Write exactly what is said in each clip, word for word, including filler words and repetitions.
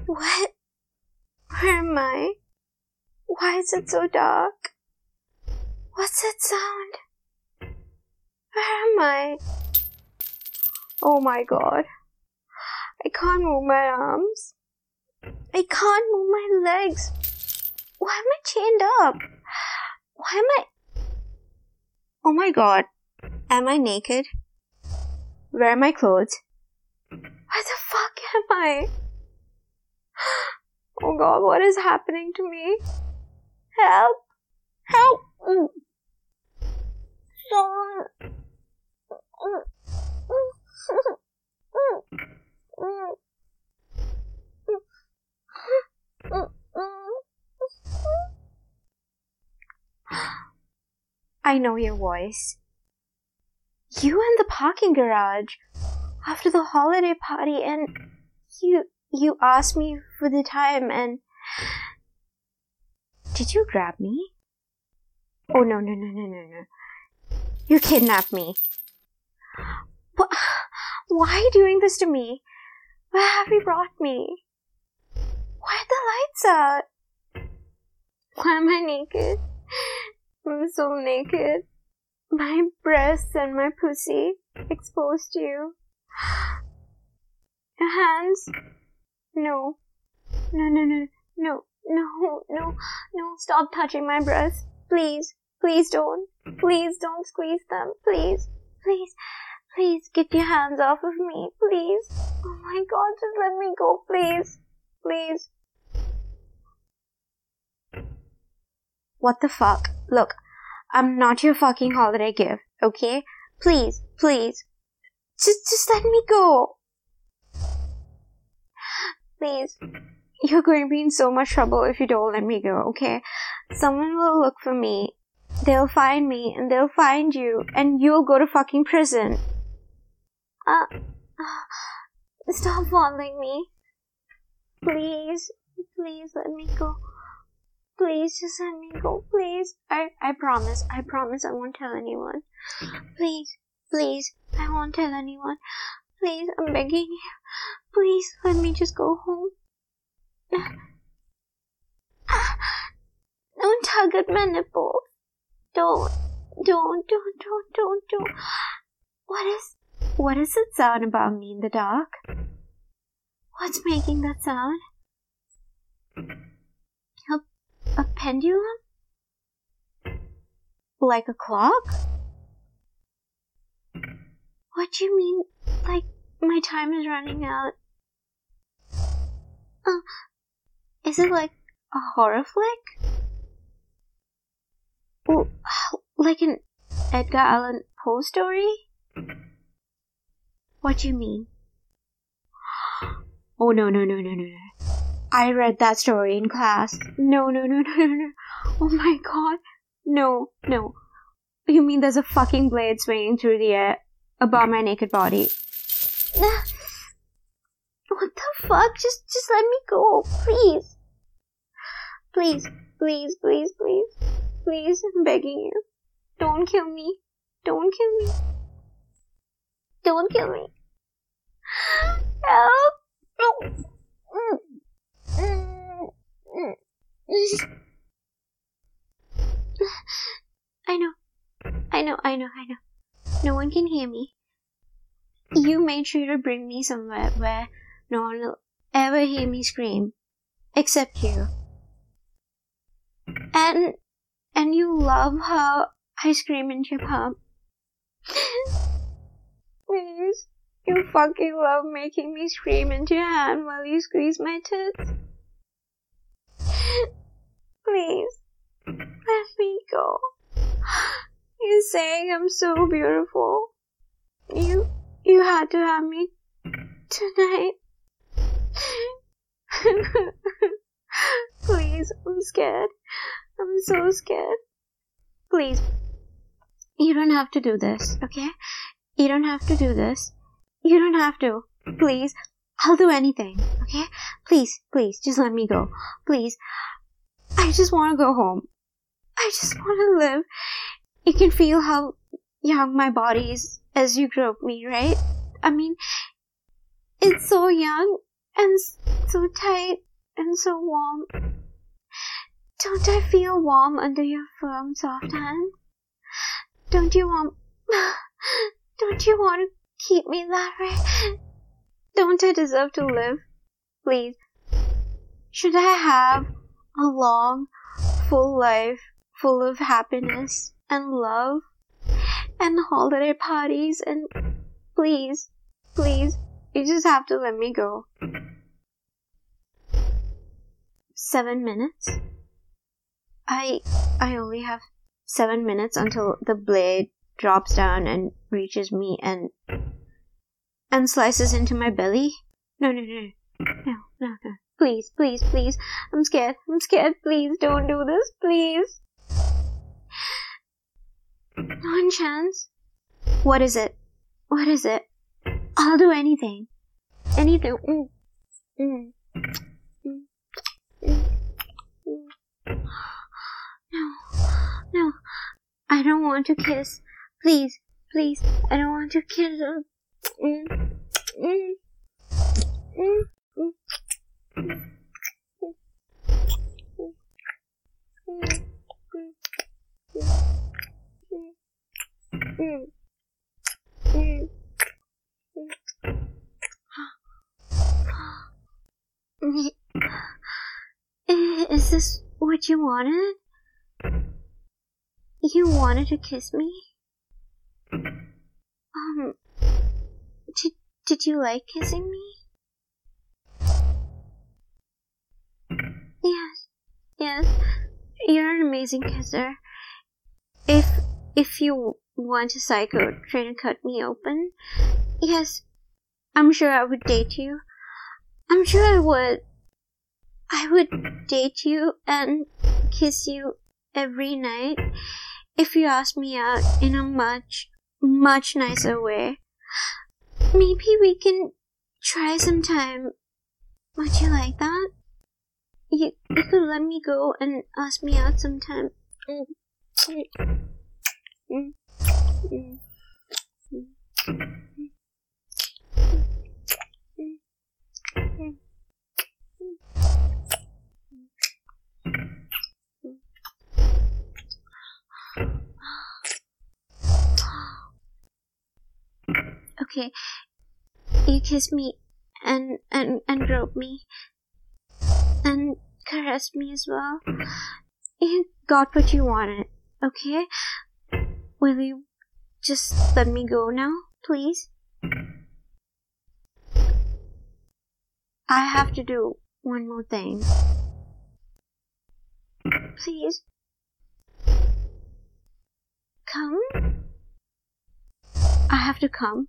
What? Where am I? Why is it so dark? What's that sound? Where am I? Oh my god. I can't move my arms. I can't move my legs. Why am I chained up? Why am I... Oh my god. Am I naked? Where are my clothes? Where the fuck am I? Oh god, what is happening to me? Help! Help! Someone... I know your voice. You in the parking garage after the holiday party, and you you asked me for the time, and did you grab me? Oh no no no no no no! You kidnapped me. What? Why are you doing this to me? Where have you brought me? Why are the lights out? Why am I naked? I'm so naked. My breasts and my pussy exposed to you. Your hands? No. No, no, no, no, no, no, no. Stop touching my breasts. Please. Please don't. Please don't squeeze them. Please. Please. Please get your hands off of me. Please. Oh my god, just let me go. Please. Please. What the fuck? Look, I'm not your fucking holiday gift, okay? Please, please. Just, just let me go. Please. You're going to be in so much trouble if you don't let me go, okay? Someone will look for me. They'll find me, and they'll find you, and you'll go to fucking prison. Uh, uh stop following me. Please, please let me go. Please, just let me go, please. I, I promise, I promise I won't tell anyone. Please, please, I won't tell anyone. Please, I'm begging you. Please, let me just go home. Don't tug at my nipples. Don't, don't, don't, don't, don't, don't. What is, what is that sound about me in the dark? What's making that sound? A pendulum? Like a clock? What do you mean, like, my time is running out? Uh, is it like a horror flick? Or, like an Edgar Allan Poe story? What do you mean? Oh no no no no no no. I read that story in class. No, no, no, no, no, no. Oh my god. No, no. You mean there's a fucking blade swinging through the air above my naked body? What the fuck? Just, just let me go. Please. Please, please, please, please. Please, I'm begging you. Don't kill me. Don't kill me. Don't kill me. Help. Oh. Mm. I know, I know, I know, I know. No one can hear me. You made sure to bring me somewhere where no one will ever hear me scream, except you. And, and you love how I scream into your palm. Please, you fucking love making me scream into your hand while you squeeze my tits. Please, let me go. You're saying I'm so beautiful. You, you had to have me tonight. Please, I'm scared. I'm so scared. Please, you don't have to do this, okay? You don't have to do this. You don't have to. Please, I'll do anything, okay? Please, please, just let me go. Please. I just want to go home. I just want to live. You can feel how young my body is as you grope me, right? I mean, it's so young, and so tight and so warm. Don't I feel warm under your firm, soft hand? Don't you want... Don't you want to keep me that way? Don't I deserve to live? Please. Should I have a long, full life full of happiness and love and holiday parties and please, please, you just have to let me go. Seven minutes? I I only have seven minutes until the blade drops down and reaches me and and slices into my belly? No, no, no, no, no, no. Please, please, please. I'm scared. I'm scared. Please don't do this. Please. One chance. What is it? What is it? I'll do anything. Anything. Mm. Mm. Mm. Mm. Mm. No. No. I don't want to kiss. Please. Please. I don't want to kiss him. Mm. Mm. Mm. Mm. Is this what you wanted? You wanted to kiss me? Um, did, did you like kissing me? Yes, yes, you're an amazing kisser. If, if you want a psycho trying to cut me open, yes, I'm sure I would date you. I'm sure I would. I would date you and kiss you every night if you asked me out in a much, much nicer way. Maybe we can try sometime. Would you like that? You, you could let me go and ask me out sometime. Mm. Mm. Mm. Mm. Okay, you kiss me and, and, and grope me and caress me as well. You got what you wanted, okay? Will you just let me go now, please? I have to do one more thing. Please. Come? I have to come.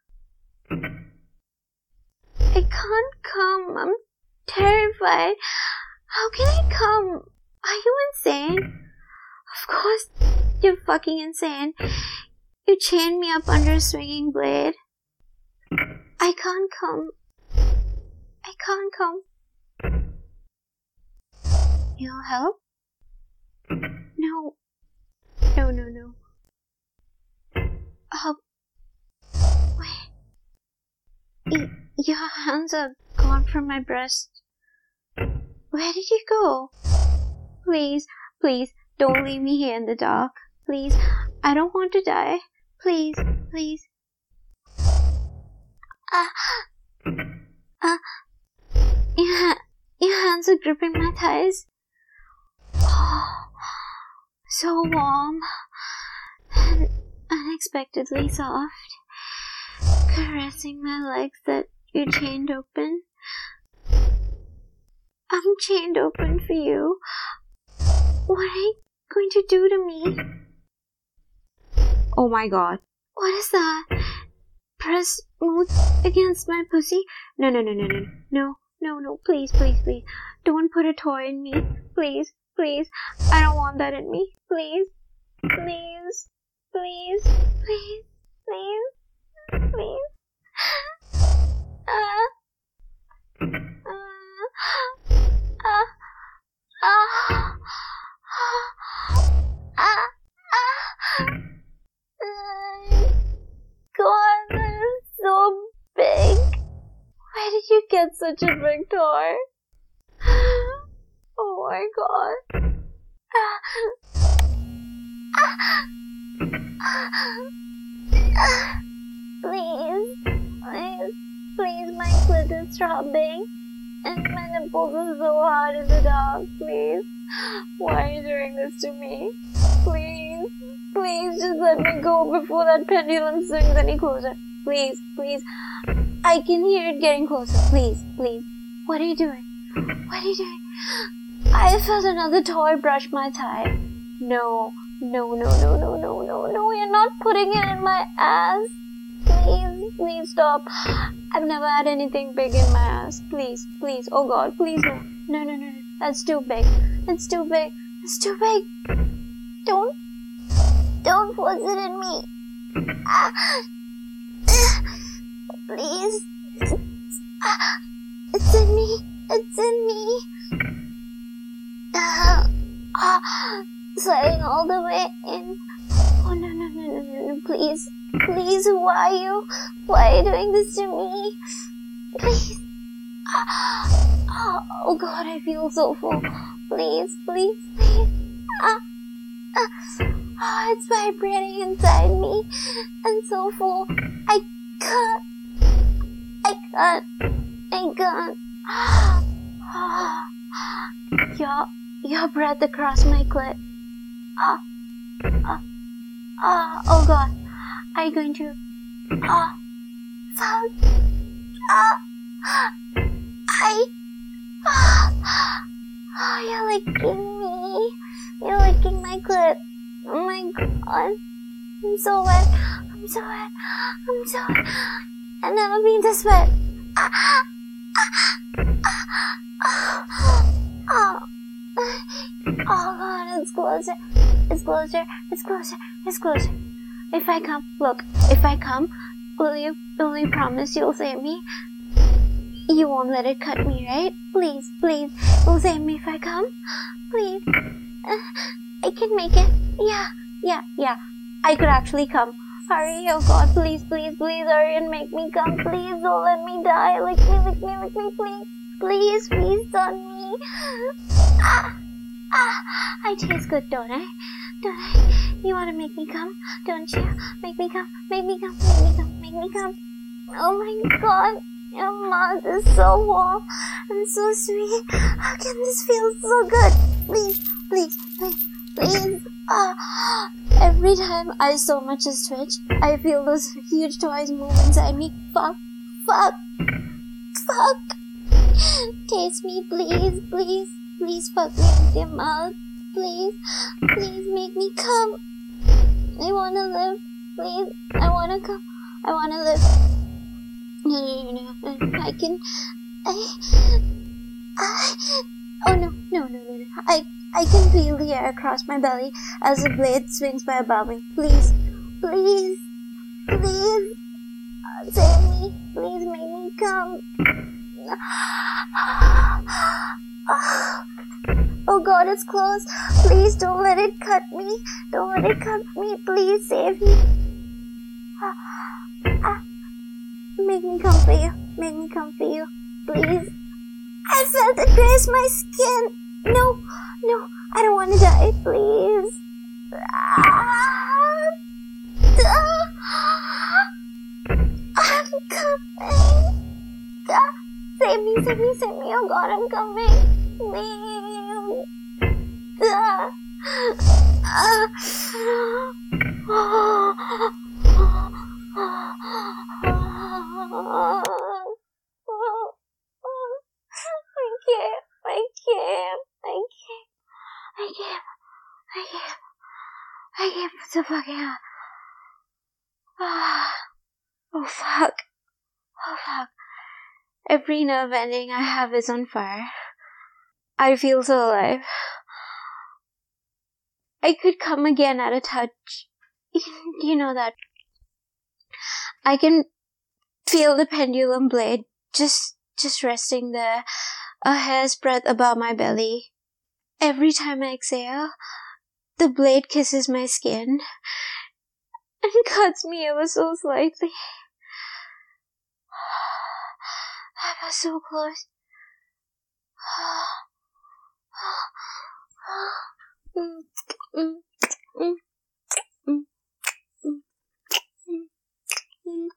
I can't come. I'm terrified. How can I come? Are you insane? Of course you're fucking insane. You chained me up under a swinging blade. I can't come. I can't come. You'll help? No. No, no, no. Oh. Wait. Y- your hands are gone from my breast. Where did you go? Please, please, don't leave me here in the dark. Please, I don't want to die. Please, please. Ah. Ah. Your, ha- your hands are gripping my thighs. Oh, so warm and unexpectedly soft, caressing my legs that you chained open. I'm chained open for you. What are you going to do to me? Oh my god. What is that? Press smooth against my pussy? No, no, no, no, no, no, no, no, please, please, please. Don't put a toy in me. Please, please. I don't want that in me. Please, please, please, please, please, please. Ah. Ah. Ah. Ah. Ah. God, this is so big. Where did you get get such a big toy? Oh my god. Please, please, please, my clit is throbbing. And my nipples are so hard in the dark, please. Why are you doing this to me? Please, please just let me go before that pendulum swings any closer. Please, please. I can hear it getting closer. Please, please. What are you doing? What are you doing? I felt another toy brush my thigh. No, no, no, no, no, no, no, no. You're not putting it in my ass. Please, please stop. I've never had anything big in my ass. Please, please. Oh God, please no. No, no, no, no. That's too big. It's too big. It's too big. Don't, don't force it in me. Ah. Please. Ah. It's in me. It's in me. Ah. Ah. Sliding all the way in. Oh no, no, no, no, no, no. Please. Please, who are you? Why are you doing this to me? Please. Ah. Oh God, I feel so full. Please, please, please. Ah. Ah. Oh, it's vibrating inside me. I'm so full. I can't. I can't. I can't. Ah. Your, your breath across my clit. Ah. Ah. Ah. Oh God. Are you going to? Ah. Fuck. Ah. I. Ah. Oh, you're licking me. You're licking my clit. Oh my God. I'm so wet. I'm so wet. I'm so wet. I've never been this wet. Ah. Ah. Ah. Ah. Oh God, it's closer. It's closer. It's closer. It's closer. If I come, look, if I come, will you, will you promise you'll save me? You won't let it cut me, right? Please, please, you'll save me if I come? Please. Uh, I can make it. Yeah, yeah, yeah. I could actually come. Hurry, oh God, please, please, please, hurry and make me come. Please, don't let me die. Lick me, lick me, lick me, please. Please, please, don't me. Ah, ah, I taste good, don't I? Don't I? You want to make me come, don't you? Make me come, make me come, make me come, make me come. Oh my God, your mouth is so warm and so sweet. How can this feel so good? Please, please, please, please. Ah, every time I so much as twitch, I feel those huge toys move inside me. Fuck, fuck, fuck. Taste me, please, please, please fuck me with your mouth. Please, please make me come. I wanna live. Please, I wanna come. I wanna live. No, no, no, no. I can. I. I. Oh no, no, no, no, no. I. I can feel the air across my belly as the blade swings by above me. Please, please, please, uh, save me. Please make me come. Oh God, it's close. Please don't let it cut me. Don't let it cut me. Please save me. Make me come for you. Make me come for you. Please. I felt it graze my skin. No, no, I don't want to die. Please. I'm coming. Save me, save me, save me. Oh God, I'm coming. Please. Ah. Ah. I can't, I can't, I can't, I can't, I can't, I can't put the fucking out. Ah. Oh fuck. Oh fuck. Every nerve ending I have is on fire. I feel so alive. I could come again at a touch. You know that. I can feel the pendulum blade just, just resting there, a hair's breadth above my belly. Every time I exhale, the blade kisses my skin and cuts me ever so slightly. I was so close. Mm, mm, mm, mm, mm, mm,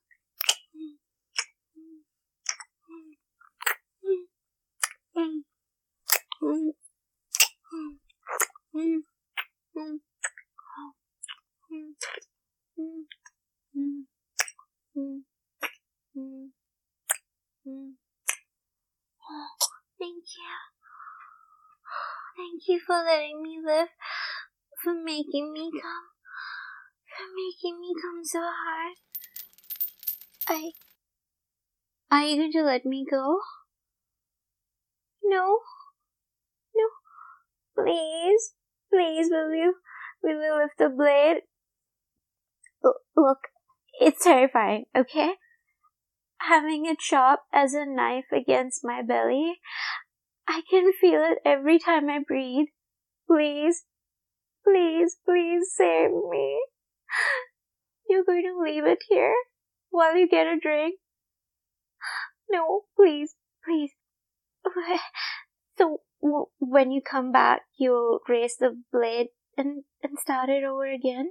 mm, mm, mm, mm, Thank you. Thank you for letting me live, for making me come, for making me come so hard. I... Are you going to let me go? No? No? Please? Please, will you, will you lift the blade? L- look, it's terrifying, okay? Having it sharp as a knife against my belly, I can feel it every time I breathe. Please, please, please save me. You're going to leave it here while you get a drink? No, please, please. So, w- when you come back, you'll raise the blade and, and start it over again?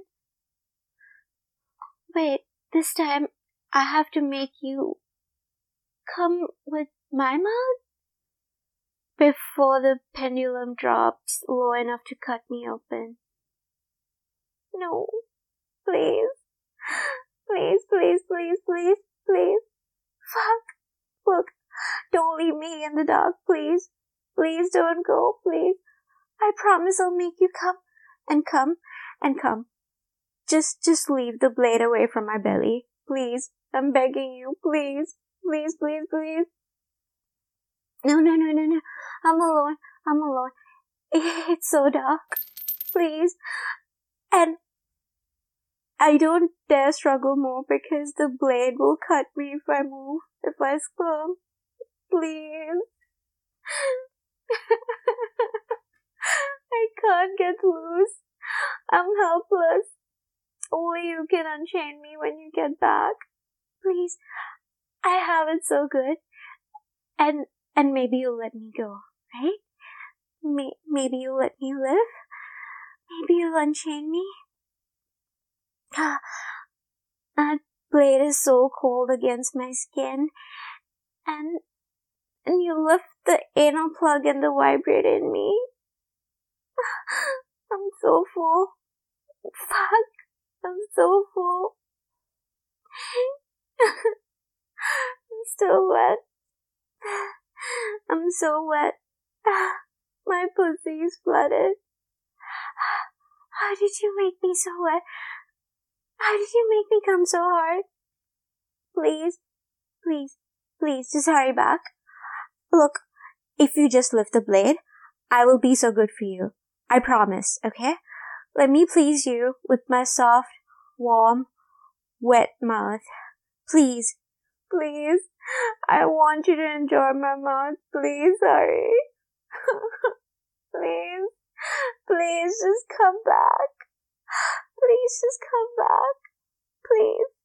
Wait, this time I have to make you come with my mouth? Before the pendulum drops low enough to cut me open. No, please. Please, please, please, please, please. Fuck. Look, don't leave me in the dark, please. Please don't go, please. I promise I'll make you come and come and come. Just, just leave the blade away from my belly. Please. I'm begging you, please. Please, please, please. No, no, no, no, no. I'm alone. I'm alone. It's so dark. Please. And I don't dare struggle more because the blade will cut me if I move, if I squirm. Please. I can't get loose. I'm helpless. Only you can unchain me when you get back. Please. I have it so good. And and maybe you'll let me go, right? May- maybe you'll let me live? Maybe you'll unchain me? That blade is so cold against my skin. And and you lift the anal plug and the vibrator in me. I'm so full. Fuck. I'm so full. I'm still wet. I'm so wet. My pussy is flooded. How did you make me so wet? How did you make me come so hard? Please, please, please, just hurry back. Look, if you just lift the blade, I will be so good for you. I promise, okay? Let me please you with my soft, warm, wet mouth. Please, please. I want you to enjoy my mouth. Please, hurry. Please, please just come back. Please just come back. Please.